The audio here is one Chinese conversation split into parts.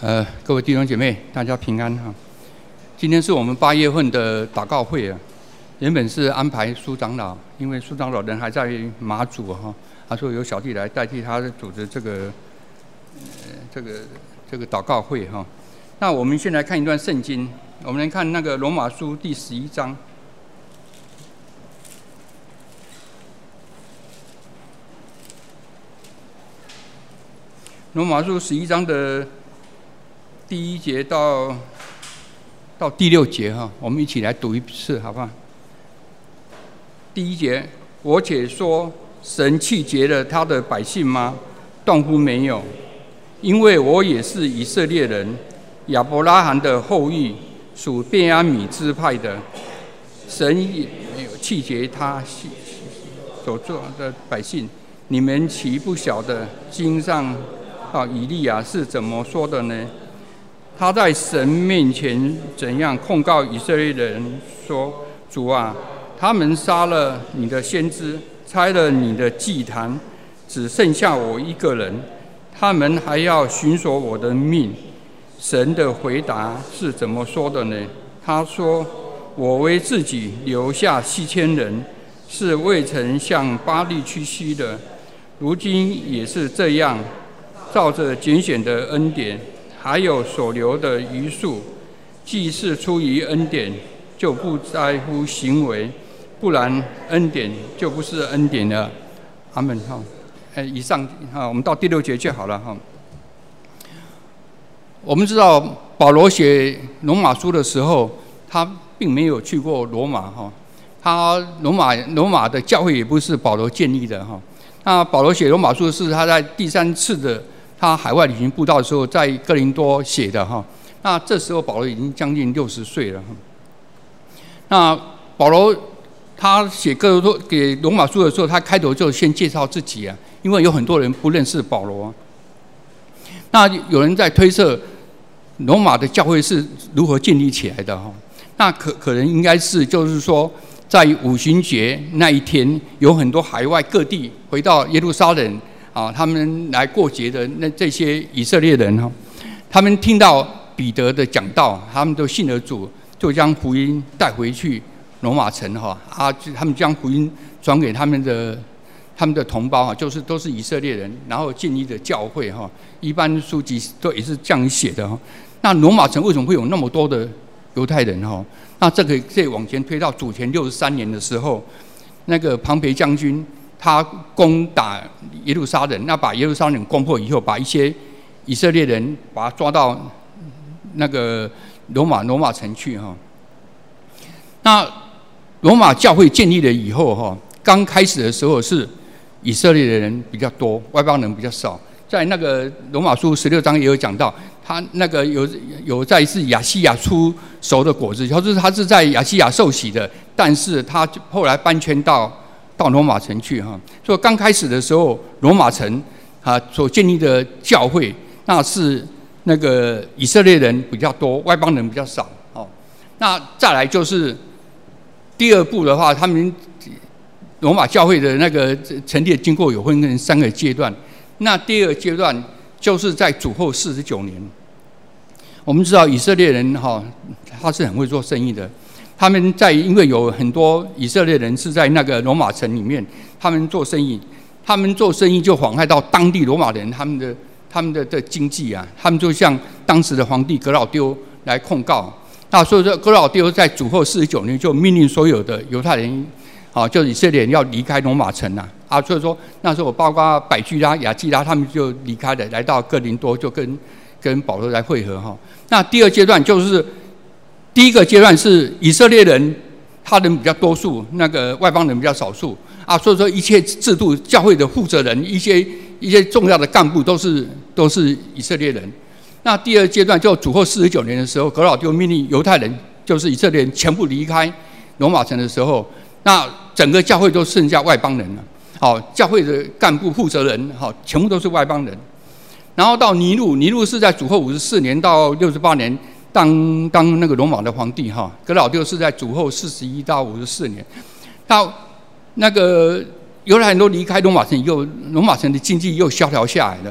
各位弟兄姐妹，大家平安哈！今天是我们8月份的祷告会啊，原本是安排苏长老，因为苏长老人还在马祖哈，他说由小弟来代替他组织这个祷告会哈。那我们先来看一段圣经，我们来看那个罗马书第11章。罗马书11章的第1节到第6节哈，我们一起来读一次，好不好？第1节，我且说，神弃绝了他的百姓吗？断乎没有，因为我也是以色列人，亚伯拉罕的后裔，属便雅悯支派的。神也没有弃绝他所做的百姓。你们岂不晓得经上以利亚是怎么说的呢？他在神面前怎样控告以色列人说：主啊，他们杀了你的先知，拆了你的祭坛，只剩下我一个人，他们还要寻索我的命。神的回答是怎么说的呢？他说：我为自己留下7000人，是未曾向巴力屈膝的，如今也是这样，照着拣选的恩典，还有所留的余数，既是出于恩典，就不在乎行为，不然恩典就不是恩典了。阿们哈。以上我们到第6节就好了哈。我们知道保罗写罗马书的时候，他并没有去过罗马哈。他罗马的教会也不是保罗建立的哈。那保罗写罗马书是他在第3次的他海外旅行布道的时候，在哥林多写的哈。那这时候保罗已经将近60岁了。那保罗他写给罗马书的时候，他开头就先介绍自己啊，因为有很多人不认识保罗。那有人在推测罗马的教会是如何建立起来的哈？那可能应该是就是说，在五旬节那一天，有很多海外各地回到耶路撒冷啊，他们来过节的这些以色列人哈，他们听到彼得的讲道，他们都信了主，就将福音带回去罗马城哈他们将福音转给他们的同胞啊，就是都是以色列人，然后建立的教会哈，一般书籍都也是这样写的哈。那罗马城为什么会有那么多的犹太人哈？那这个可以往前推到主前63年的时候，那个庞培将军他攻打耶路撒冷，那把耶路撒冷攻破以后，把一些以色列人把他抓到那个罗马城去哈。那罗马教会建立了以后哈，刚开始的时候是以色列的人比较多，外邦人比较少。在那个罗马书16章也有讲到，他那个有在是亚细亚出熟的果子，就是他是在亚细亚受洗的，但是他后来搬迁到罗马城去哈。所以刚开始的时候，罗马城所建立的教会，那是那个以色列人比较多，外邦人比较少哦。那再来就是第2步的话，他们罗马教会的那个成立经过有分成3个阶段。那第2个阶段就是在主后49年。我们知道以色列人他是很会做生意的，他们因为有很多以色列人是在那个罗马城里面，他们做生意就妨害到当地罗马人他们的经济啊，他们就向当时的皇帝格老丢来控告。那所以说格老丢在主后49年就命令所有的犹太人就是以色列人要离开罗马城所以说那时候包括百居拉、亚基拉他们就离开了，来到哥林多，就跟保罗来会合哈。那第2阶段就是第1个阶段是以色列人，他人比较多数，那个外邦人比较少数所以说一切制度、教会的负责人、一些重要的干部都是以色列人。那第2阶段就主后49年的时候，格老丢命令犹太人，就是以色列人全部离开罗马城的时候，那整个教会都剩下外邦人了。教会的干部负责人全部都是外邦人。然后到尼禄是在主后54年到68年当那个罗马的皇帝格老丢是在主后41到54年。到那个犹太人都离开罗马城以后，罗马城的经济又萧条下来了。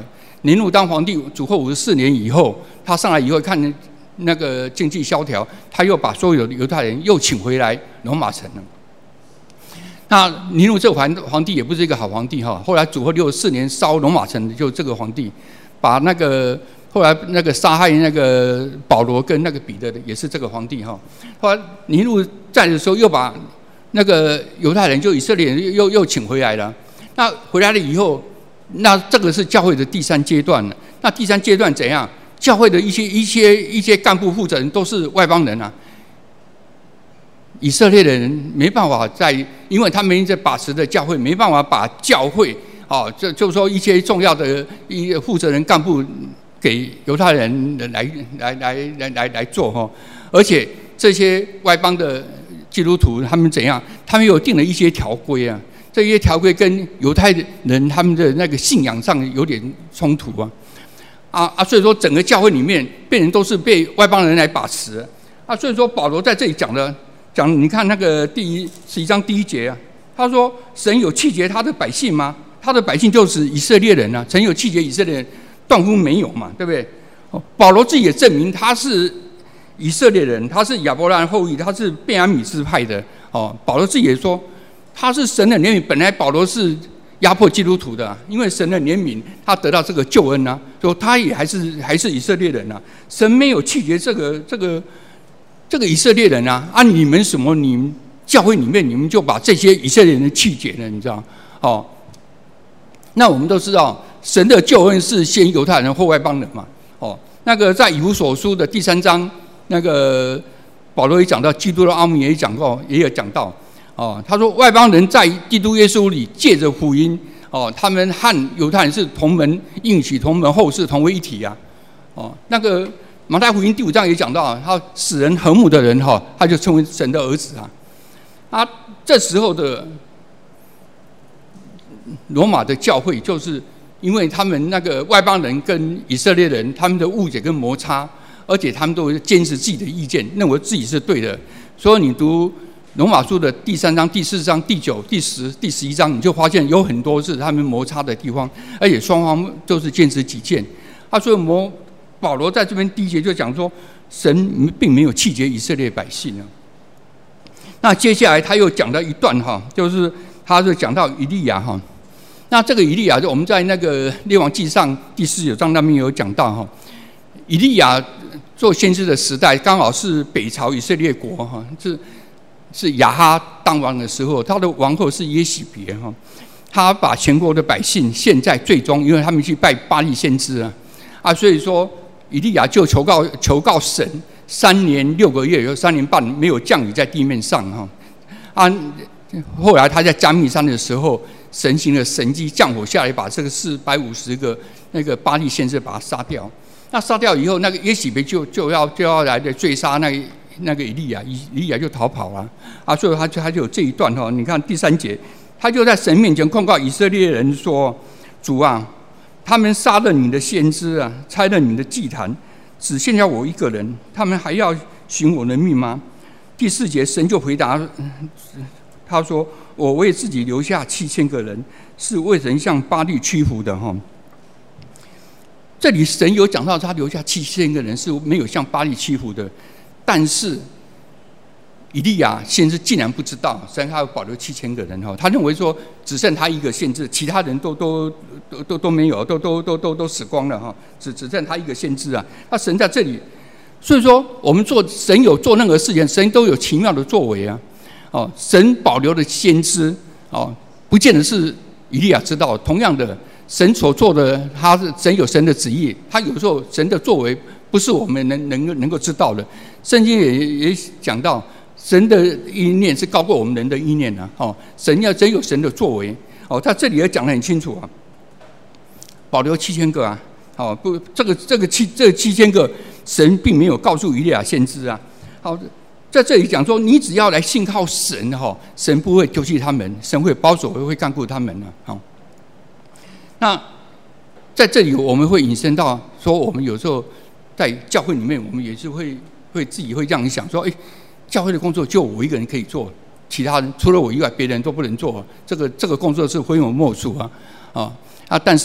尼禄当皇帝，主后54年以后，他上来以后看那个经济萧条，他又把所有的犹太人又请回来罗马城了。那尼禄这个皇帝也不是一个好皇帝哈，后来主后64年烧罗马城的就这个皇帝，把那个后来那个杀害那个保罗跟那个彼得的也是这个皇帝哈。后来尼禄在的时候又把那个犹太人就以色列人又请回来了。那回来了以后，那这个是教会的第3阶段了。那第3阶段怎样？教会的一些干部负责人都是外邦人啊。以色列的人没办法因为他们在把持的教会，没办法把教会就是说一些重要的负责人干部给犹太人来做哈。而且这些外邦的基督徒他们怎样？他们有定了一些条规啊，这些条规跟犹太人他们的那个信仰上有点冲突啊。所以说整个教会里面变成都是被外邦人来把持啊。所以说保罗在这里讲，你看那个11章第1节啊，他说神有弃绝他的百姓吗？他的百姓就是以色列人啊，神有弃绝以色列人，断乎没有嘛，对不对？保罗自己也证明他是以色列人，他是亚伯拉罕后裔，他是便雅悯支派的保罗自己也说他是神的怜悯，本来保罗是压迫基督徒的因为神的怜悯，他得到这个救恩啊，说他也还是以色列人啊，神没有弃绝这个以色列人啊，你们你们教会里面你们就把这些以色列人弃绝了，你知道那我们都知道神的救恩是先犹太人后外邦人嘛那个在以弗所书的第3章，那个保罗也讲到基督的奥秘，也有讲到他说外邦人在基督耶稣里借着福音他们和犹太人是同门应许，同门后世，同为一体啊那个马太福音第5章也讲到他使人和睦的人他就称为神的儿子啊。这时候的罗马的教会，就是因为他们那个外邦人跟以色列人他们的误解跟摩擦，而且他们都坚持自己的意见，认为自己是对的。所以你读罗马书的第3章、第4章、第9、第10、第11章，你就发现有很多是他们摩擦的地方，而且双方都是坚持己见所以保罗在这边第1节就讲说，神并没有弃绝以色列百姓那接下来他又讲了一段就是他就讲到以利亚那这个以利亚，就我们在那个列王纪上第49章那边有讲到以利亚做先知的时代，刚好是北朝以色列国是亚哈当王的时候，他的王后是耶洗别他把全国的百姓陷在罪中，因为他们去拜巴力先知所以说以利亚就求告神，3年6个月，有3年半没有降雨在地面上后来他在加密山的时候，神行了神迹，降火下来，把这个450个那个巴力先知把他杀掉。那杀掉以后，那个耶洗别就要来的追杀那个以利亚，以利亚就逃跑了所以他就有这一段你看第3节，他就在神面前控告以色列人说：“主啊，他们杀了你的先知拆了你的祭坛，只剩下我一个人，他们还要寻我的命吗？”第4节，神就回答他说：“我为自己留下7000个人，是未曾向巴力屈服的。”这里神有讲到他留下7000个人是没有向巴力屈服的，但是以利亚先知竟然不知道，神还要保留7000个人他认为说只剩他一个先知，其他人都没有，都死光了只剩他一个先知那神在这里，所以说我们神有做任何事情，神都有奇妙的作为神保留的先知不见得是以利亚知道。同样的，神所做的，神有神的旨意，他有时候神的作为不是我们能够知道的。圣经也讲到，神的意念是高过我们人的意念神有神的作为他这里也讲得很清楚保留7000个不，这个7000个神并没有告诉以利亚先知在这里讲说，你只要来信靠神神不会丢弃他们，神会保守，会看顾他们那在这里我们会引申到说，我们有时候在教会里面，我们也是会自己会这样想说，教会的工作就我一个人可以做，其他人除了我以外，别人都不能做，这个工作是非我莫属但是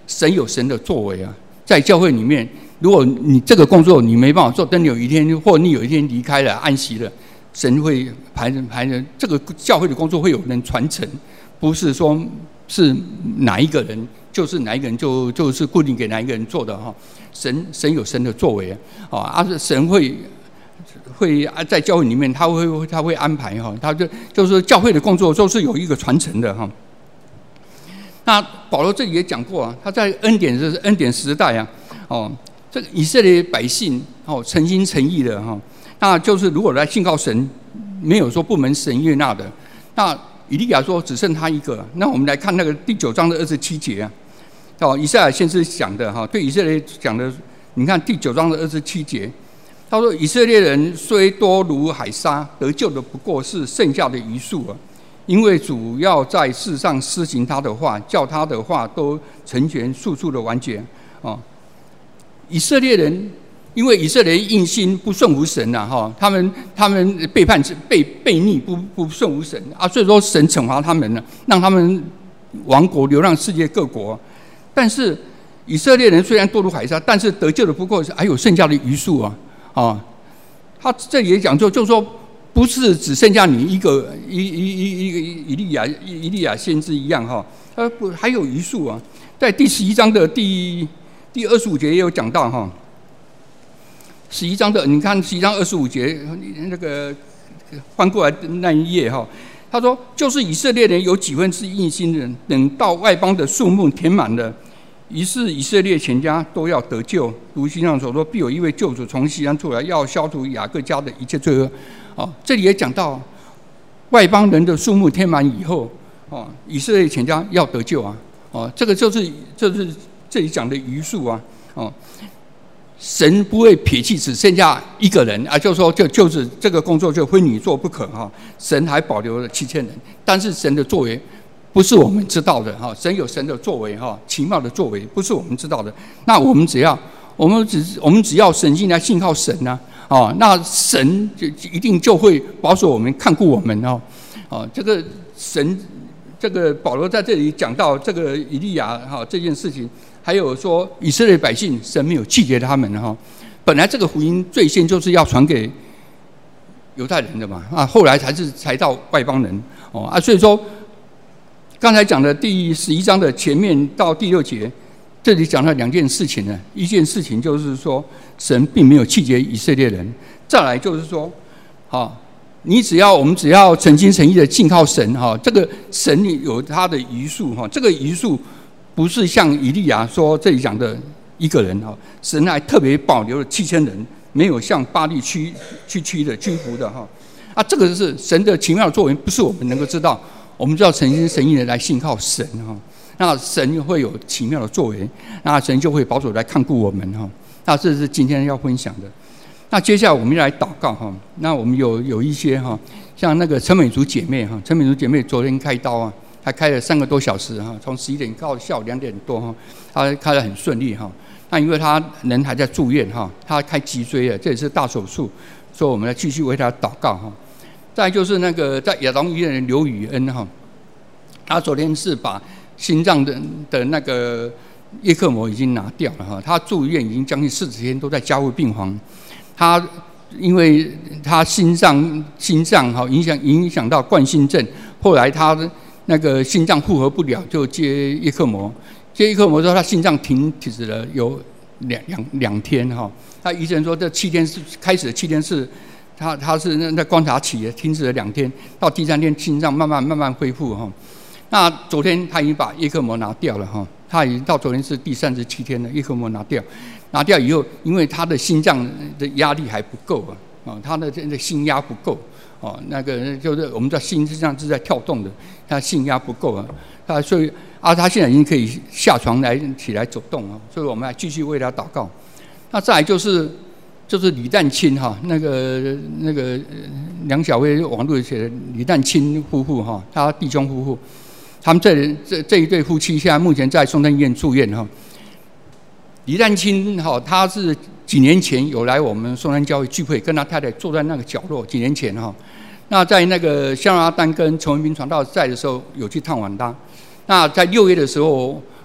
神有神的作为啊，在教会里面，如果你这个工作你没办法做，等你有一天或你有一天离开了安息了，神会排人，这个教会的工作会有人传承，不是说是哪一个人就是哪一个人就是固定给哪一个人做的哈。神有神的作为啊，神会在教会里面他会安排哈，他就是教会的工作都是有一个传承的哈。那保罗这里也讲过啊，他在恩典时代啊，这个以色列百姓诚心诚意的哈，那就是如果来信靠神，没有说不蒙神悦纳的。那以利亚说只剩他一个，那我们来看那个第9章的27节啊，以赛亚先知讲的哈，对以色列讲的，你看第9章的27节，他说以色列人虽多如海沙，得救的不过是剩下的余数啊。因为主要在世上施行他的话，叫他的话都成全，速速的完结。以色列人因为以色列人硬心不顺服神呐，他们背叛背逆不顺服神啊，所以说神惩罚他们了，让他们亡国流浪世界各国。但是以色列人虽然多如海沙，但是得救的不过还有剩下的余数啊。他这里也讲就是说。不是只剩下你一个以利亚先知一样哈，不还有余数啊，在第11章的第25节也有讲到哈。11章的你看11章25节那个翻过来那一页哈，他说就是以色列人有几分之一心人，等到外邦的数目填满了，于是以色列全家都要得救。如经上所说，必有一位救主从西安出来，要消除雅各家的一切罪恶。这里也讲到外邦人的数目填满以后，以色列全家要得救啊！这个就是这里讲的余数啊！神不会撇弃只剩下一个人啊，就是说就是这个工作就非你做不可哈。神还保留了7000人，但是神的作为不是我们知道的哈，神有神的作为哈，奇妙的作为不是我们知道的。那我们只要神进来信靠神啊。那神就一定就会保守我们，看顾我们这个神，这个保罗在这里讲到这个以利亚这件事情，还有说以色列百姓，神没有弃绝他们本来这个福音最先就是要传给犹太人的嘛后来才到外邦人所以说刚才讲的第11章的前面到第6节。这里讲了2件事情呢，一件事情就是说，神并没有弃绝以色列人；再来就是说，我们只要诚心诚意的信靠神这个神有他的余数这个余数不是像以利亚说这里讲的一个人神还特别保留了7000人，没有向巴力屈服的这个是神的奇妙的作为，不是我们能够知道，我们就要诚心诚意的来信靠神那神会有奇妙的作为，那神就会保守来看顾我们那这是今天要分享的。那接下来我们来祷告那我们有一些像那个陈美竹姐妹陈美竹姐妹昨天开刀她开了3个多小时从11点到下午2点多她开得很顺利那因为她人还在住院她开脊椎了，这也是大手术，所以我们来继续为她祷告再来就是那个在亚东医院的刘宇恩她昨天是把心脏的那个叶克膜已经拿掉了他住院已经将近40天都在加护病房。他因为他心脏影响到冠心症，后来他那个心脏负荷不了，就接叶克膜。接叶克膜之后，他心脏停止了有两天他医生说这7天是开始的7天是他是那观察期停止了2天，到第3天心脏慢慢恢复那昨天他已经把叶克膜拿掉了他已经到昨天是第37天了，叶克膜拿掉以后，因为他的心脏的压力还不够他的心压不够那个就是我们知道心实际上是在跳动的，他心压不够所以他现在已经可以下床起来走动所以我们来继续为他祷告。那再来就是李旦清那个梁小薇网络写的李旦清夫妇他弟兄夫妇。他们这一对夫妻现在目前在松山医院住院李旦清他是几年前有来我们松山教会聚会，跟他太太坐在那个角落。几年前那在那个香阿丹跟陈文斌传道在的时候有去探望他。那在6月的时候，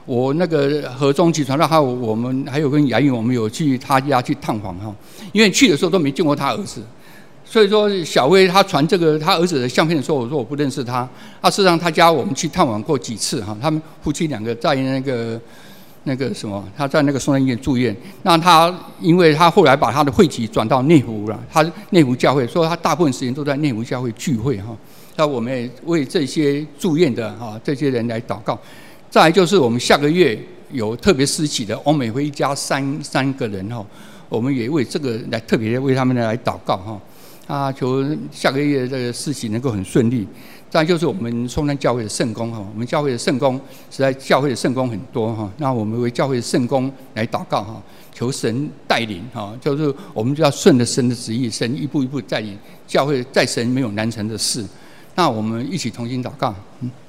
我那个河中集团还有我们还有跟雅颖，我们有去他家去探访哈，因为去的时候都没见过他儿子，所以说小薇他传这个他儿子的相片的时候，我说我不认识他。事实上他家我们去探访过几次哈，他们夫妻两个在那个什么，他在那个松山医院住院。那他因为他后来把他的会籍转到内湖了，他内湖教会，所以他大部分时间都在内湖教会聚会哈。那我们也为这些住院的这些人来祷告。再来就是我们下个月有特别施洗的欧美会一家三个人哈，我们也为这个来特别为他们来祷告哈。求下个月这个施洗能够很顺利。再来就是我们松山教会的圣工哈，我们教会的圣工实在教会的圣工很多哈，那我们为教会的圣工来祷告哈，求神带领哈，就是我们就要顺着神的旨意，神一步一步带领教会，在神没有难成的事。那我们一起同心祷告。